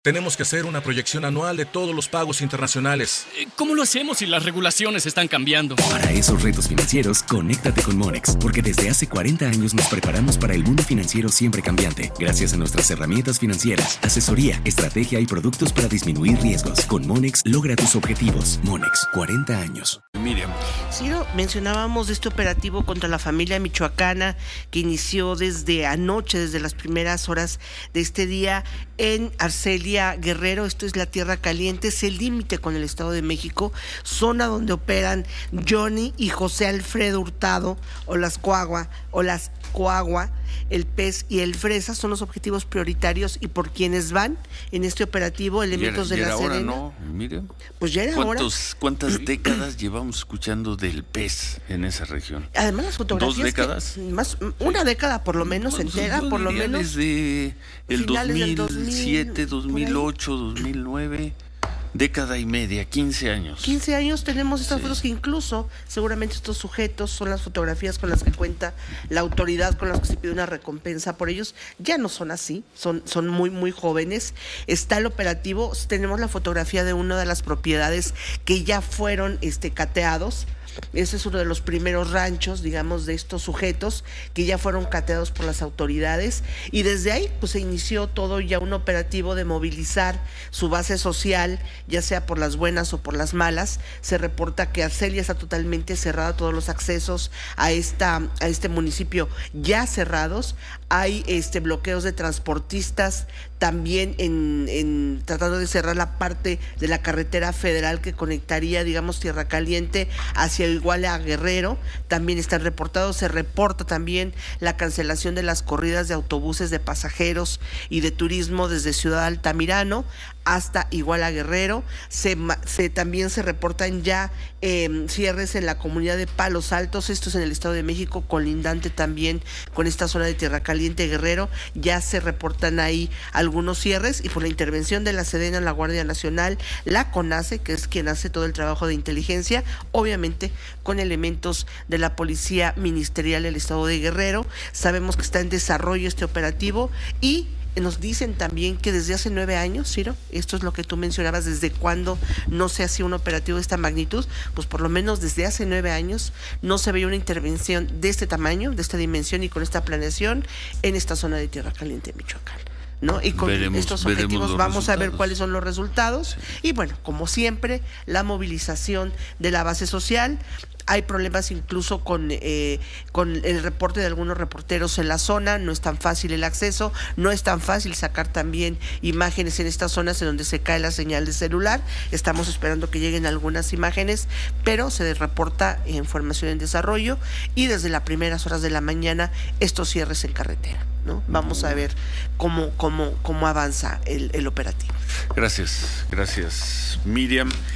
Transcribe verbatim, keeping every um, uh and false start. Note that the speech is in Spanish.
Tenemos que hacer una proyección anual de todos los pagos internacionales. ¿Cómo lo hacemos si las regulaciones están cambiando? Para esos retos financieros, conéctate con Monex, porque desde hace cuarenta años nos preparamos para el mundo financiero siempre cambiante, gracias a nuestras herramientas financieras, asesoría, estrategia y productos para disminuir riesgos. Con Monex, logra tus objetivos. Monex, cuarenta años. Miriam. Ciro, mencionábamos de este operativo contra la familia michoacana que inició desde anoche, desde las primeras horas de este día en Arcelia Guerrero. Esto es la Tierra Caliente, es el límite con el Estado de México, zona donde operan Johnny y José Alfredo Hurtado, o las Coagua, o las Coagua, el pez y el fresa son los objetivos prioritarios y por quienes van en este operativo elementos ya era, de ya la era Sedena. Hora, ¿no? Miriam. Pues ya era hora. ¿Cuántas décadas llevamos escuchando del pez en esa región? Además las fotografías. ¿Dos décadas? Que, más, una década por lo menos Bueno, entera, yo por lo diría menos. Desde el dos mil siete, dos mil, dos mil ocho, dos mil nueve. Década y media, quince años. quince años tenemos estas Sí. fotos que incluso seguramente estos sujetos son las fotografías con las que cuenta la autoridad, con las que se pide una recompensa por ellos. Ya no son así, son, son muy, muy jóvenes. Está el operativo, tenemos la fotografía de una de las propiedades que ya fueron este, cateados. Ese es uno de los primeros ranchos, digamos, de estos sujetos que ya fueron cateados por las autoridades, y desde ahí pues se inició todo ya un operativo de movilizar su base social, ya sea por las buenas o por las malas. Se reporta que Arcelia está totalmente cerrada, todos los accesos a esta a este municipio ya cerrados. Hay este bloqueos de transportistas también en, en tratando de cerrar la parte de la carretera federal que conectaría, digamos, Tierra Caliente hacia el Iguala a Guerrero. También están reportados, se reporta también la cancelación de las corridas de autobuses de pasajeros y de turismo desde Ciudad Altamirano hasta Iguala Guerrero. Se, se también se reportan ya eh, cierres en la comunidad de Palos Altos, esto es en el Estado de México, colindante también con esta zona de Tierra Caliente Guerrero. Ya se reportan ahí algunos cierres, y por la intervención de la Sedena, la Guardia Nacional, la CONACE, que es quien hace todo el trabajo de inteligencia, obviamente con elementos de la Policía Ministerial del Estado de Guerrero. Sabemos que está en desarrollo este operativo, y nos dicen también que desde hace nueve años, Ciro, esto es lo que tú mencionabas, desde cuándo no se hacía un operativo de esta magnitud. Pues por lo menos desde hace nueve años no se veía una intervención de este tamaño, de esta dimensión y con esta planeación en esta zona de Tierra Caliente, Michoacán, ¿no? Y con veremos, estos objetivos vamos a ver cuáles son los resultados. Sí. Y bueno, como siempre, la movilización de la base social. Hay problemas incluso con, eh, con el reporte de algunos reporteros en la zona. No es tan fácil el acceso, no es tan fácil sacar también imágenes en estas zonas en donde se cae la señal de celular. Estamos esperando que lleguen algunas imágenes, pero se reporta información en desarrollo, y desde las primeras horas de la mañana estos cierres en carretera, ¿no? Vamos a ver cómo, cómo, cómo avanza el, el operativo. Gracias, gracias, Miriam.